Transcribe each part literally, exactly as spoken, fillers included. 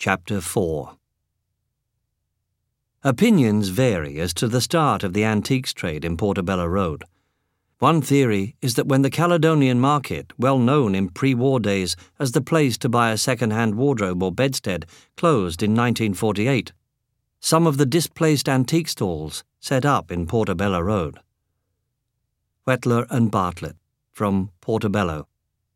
Chapter four. Opinions vary as to the start of the antiques trade in Portobello Road. One theory is that when the Caledonian Market, well known in pre-war days as the place to buy a second-hand wardrobe or bedstead, closed in nineteen forty-eight, some of the displaced antique stalls set up in Portobello Road. Whettler and Bartlett, from Portobello.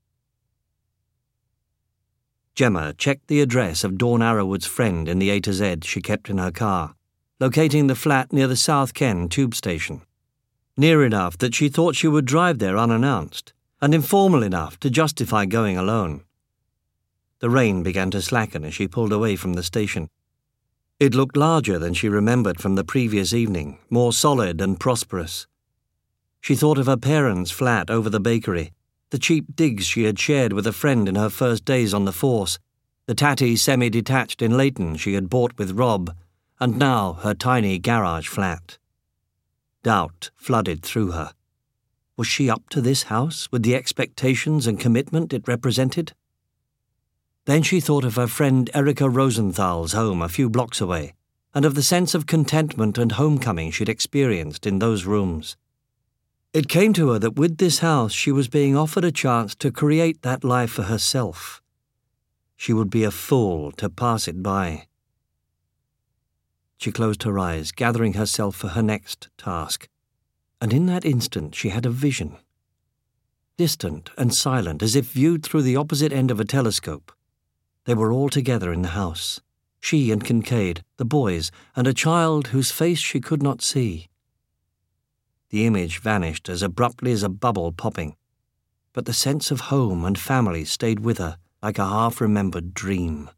Gemma checked the address of Dawn Arrowood's friend in the A to Z she kept in her car, locating the flat near the South Ken tube station. Near enough that she thought she would drive there unannounced, and informal enough to justify going alone. The rain began to slacken as she pulled away from the station. It looked larger than she remembered from the previous evening, more solid and prosperous. She thought of her parents' flat over the bakery, the cheap digs she had shared with a friend in her first days on the force, the tatty semi-detached in Leighton she had bought with Rob, and now her tiny garage flat. Doubt flooded through her. Was she up to this house with the expectations and commitment it represented? Then she thought of her friend Erica Rosenthal's home a few blocks away, and of the sense of contentment and homecoming she'd experienced in those rooms. It came to her that with this house she was being offered a chance to create that life for herself. She would be a fool to pass it by. She closed her eyes, gathering herself for her next task, and in that instant she had a vision. Distant and silent, as if viewed through the opposite end of a telescope, they were all together in the house, she and Kincaid, the boys, and a child whose face she could not see. The image vanished as abruptly as a bubble popping, but the sense of home and family stayed with her like a half-remembered dream.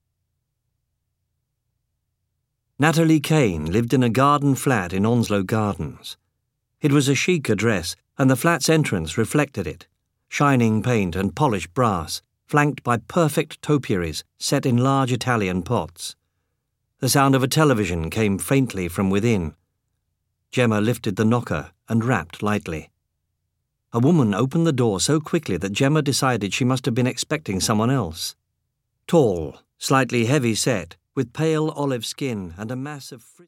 Natalie Kane lived in a garden flat in Onslow Gardens. It was a chic address, and the flat's entrance reflected it, shining paint and polished brass, flanked by perfect topiaries set in large Italian pots. The sound of a television came faintly from within. Gemma lifted the knocker and rapped lightly. A woman opened the door so quickly that Gemma decided she must have been expecting someone else. Tall, slightly heavy-set, with pale olive skin and a mass of frizz-